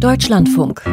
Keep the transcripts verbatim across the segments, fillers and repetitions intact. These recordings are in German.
Deutschlandfunk.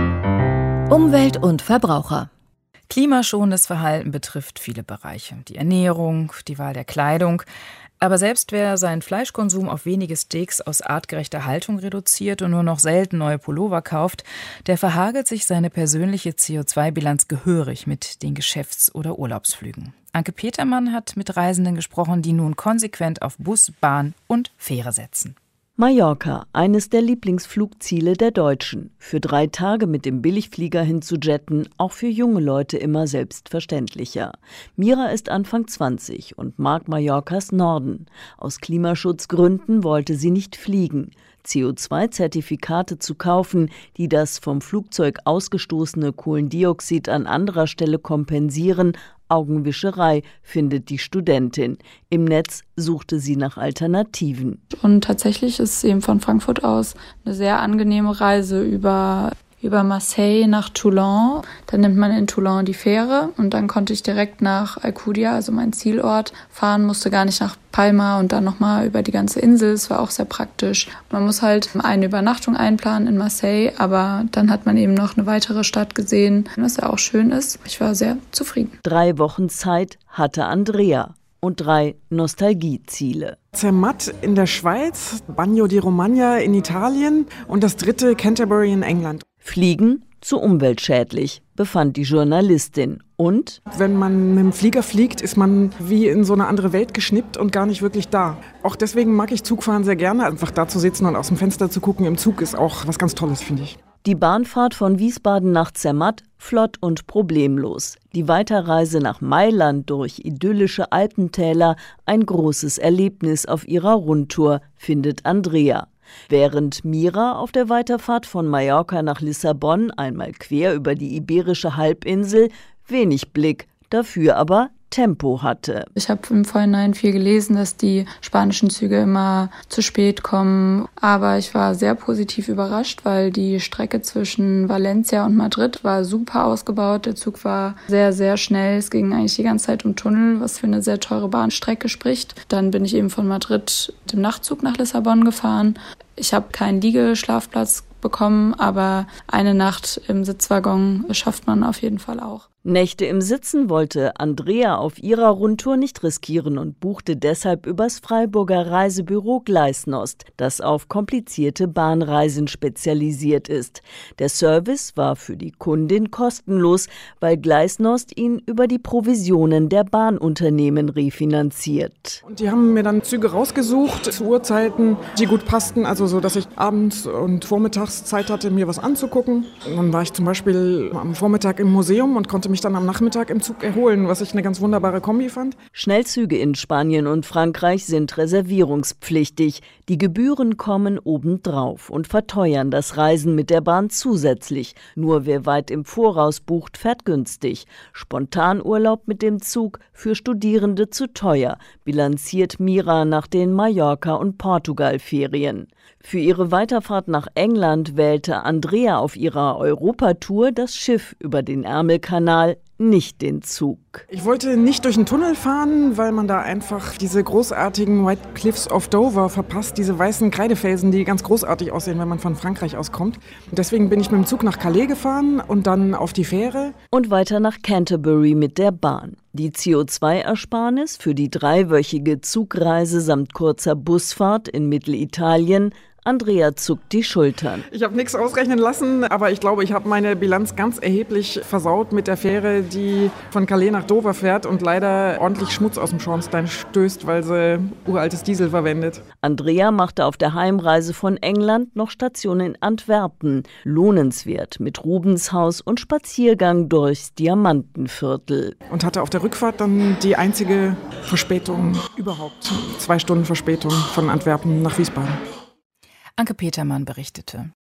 Umwelt und Verbraucher. Klimaschonendes Verhalten betrifft viele Bereiche. Die Ernährung, die Wahl der Kleidung. Aber selbst wer seinen Fleischkonsum auf wenige Steaks aus artgerechter Haltung reduziert und nur noch selten neue Pullover kauft, der verhagelt sich seine persönliche C O zwei Bilanz gehörig mit den Geschäfts- oder Urlaubsflügen. Anke Petermann hat mit Reisenden gesprochen, die nun konsequent auf Bus, Bahn und Fähre setzen. Mallorca, eines der Lieblingsflugziele der Deutschen. Für drei Tage mit dem Billigflieger hinzujetten, auch für junge Leute immer selbstverständlicher. Mira ist Anfang zwanzig und mag Mallorcas Norden. Aus Klimaschutzgründen wollte sie nicht fliegen. C O zwei Zertifikate zu kaufen, die das vom Flugzeug ausgestoßene Kohlendioxid an anderer Stelle kompensieren, Augenwischerei, findet die Studentin. Im Netz suchte sie nach Alternativen. Und tatsächlich ist es eben von Frankfurt aus eine sehr angenehme Reise über, über Marseille nach Toulon. Dann nimmt man in Toulon die Fähre und dann konnte ich direkt nach Alcudia, also mein Zielort, fahren, musste gar nicht nach Palma und dann nochmal über die ganze Insel. Es war auch sehr praktisch. Man muss halt eine Übernachtung einplanen in Marseille, aber dann hat man eben noch eine weitere Stadt gesehen, was ja auch schön ist. Ich war sehr zufrieden. Drei Wochen Zeit hatte Andrea und drei Nostalgieziele. Zermatt in der Schweiz, Bagno di Romagna in Italien und das dritte Canterbury in England. Fliegen zu umweltschädlich, befand die Journalistin. Und? Wenn man mit dem Flieger fliegt, ist man wie in so eine andere Welt geschnippt und gar nicht wirklich da. Auch deswegen mag ich Zugfahren sehr gerne. Einfach da zu sitzen und aus dem Fenster zu gucken im Zug ist auch was ganz Tolles, finde ich. Die Bahnfahrt von Wiesbaden nach Zermatt flott und problemlos. Die Weiterreise nach Mailand durch idyllische Alpentäler ein großes Erlebnis auf ihrer Rundtour, findet Andrea. Während Mira auf der Weiterfahrt von Mallorca nach Lissabon, einmal quer über die Iberische Halbinsel, wenig Blick, dafür aber Tempo hatte. Ich habe im Vorhinein viel gelesen, dass die spanischen Züge immer zu spät kommen. Aber ich war sehr positiv überrascht, weil die Strecke zwischen Valencia und Madrid war super ausgebaut. Der Zug war sehr, sehr schnell. Es ging eigentlich die ganze Zeit um Tunnel, was für eine sehr teure Bahnstrecke spricht. Dann bin ich eben von Madrid mit dem Nachtzug nach Lissabon gefahren. Ich habe keinen Liegeschlafplatz bekommen, aber eine Nacht im Sitzwaggon schafft man auf jeden Fall auch. Nächte im Sitzen wollte Andrea auf ihrer Rundtour nicht riskieren und buchte deshalb übers Freiburger Reisebüro Gleisnost, das auf komplizierte Bahnreisen spezialisiert ist. Der Service war für die Kundin kostenlos, weil Gleisnost ihn über die Provisionen der Bahnunternehmen refinanziert. Und die haben mir dann Züge rausgesucht zu Uhrzeiten, die gut passten, also so, dass ich abends und vormittags Zeit hatte, mir was anzugucken. Und dann war ich zum Beispiel am Vormittag im Museum und konnte mich dann am Nachmittag im Zug erholen, was ich eine ganz wunderbare Kombi fand. Schnellzüge in Spanien und Frankreich sind reservierungspflichtig. Die Gebühren kommen obendrauf und verteuern das Reisen mit der Bahn zusätzlich. Nur wer weit im Voraus bucht, fährt günstig. Spontanurlaub mit dem Zug für Studierende zu teuer, bilanziert Mira nach den Mallorca- und Portugal-Ferien. Für ihre Weiterfahrt nach England wählte Andrea auf ihrer Europatour das Schiff über den Ärmelkanal, nicht den Zug. Ich wollte nicht durch den Tunnel fahren, weil man da einfach diese großartigen White Cliffs of Dover verpasst, diese weißen Kreidefelsen, die ganz großartig aussehen, wenn man von Frankreich aus kommt. Deswegen bin ich mit dem Zug nach Calais gefahren und dann auf die Fähre. Und weiter nach Canterbury mit der Bahn. Die C O zwei Ersparnis für die dreiwöchige Zugreise samt kurzer Busfahrt in Mittelitalien. Andrea zuckt die Schultern. Ich habe nichts ausrechnen lassen, aber ich glaube, ich habe meine Bilanz ganz erheblich versaut mit der Fähre, die von Calais nach Dover fährt und leider ordentlich Schmutz aus dem Schornstein stößt, weil sie uraltes Diesel verwendet. Andrea machte auf der Heimreise von England noch Station in Antwerpen. Lohnenswert mit Rubenshaus und Spaziergang durchs Diamantenviertel. Und hatte auf der Rückfahrt dann die einzige Verspätung überhaupt. Zwei Stunden Verspätung von Antwerpen nach Wiesbaden. Anke Petermann berichtete.